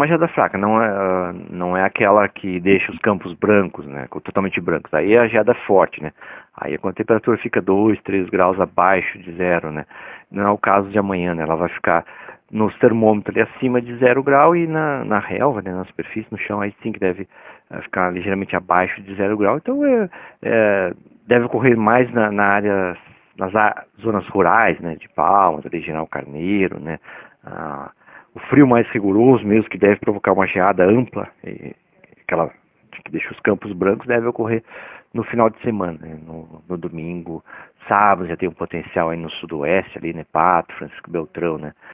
uma geada fraca, não é aquela que deixa os campos brancos, né, totalmente brancos. Aí a geada é forte, né. Aí quando a temperatura fica 2, 3 graus abaixo de zero, né, não é o caso de amanhã, né, ela vai ficar nos termômetros ali acima de 0 grau e na relva, né, na superfície, no chão, aí sim que deve ficar ligeiramente abaixo de 0 grau. Então deve ocorrer mais na área, zonas rurais, né, de Palmas, ali, General Carneiro, né, o frio mais rigoroso mesmo, que deve provocar uma geada ampla, aquela que deixa os campos brancos, deve ocorrer no final de semana, né? No domingo, sábado já tem um potencial aí no sudoeste, ali, né, Pato, Francisco Beltrão, né?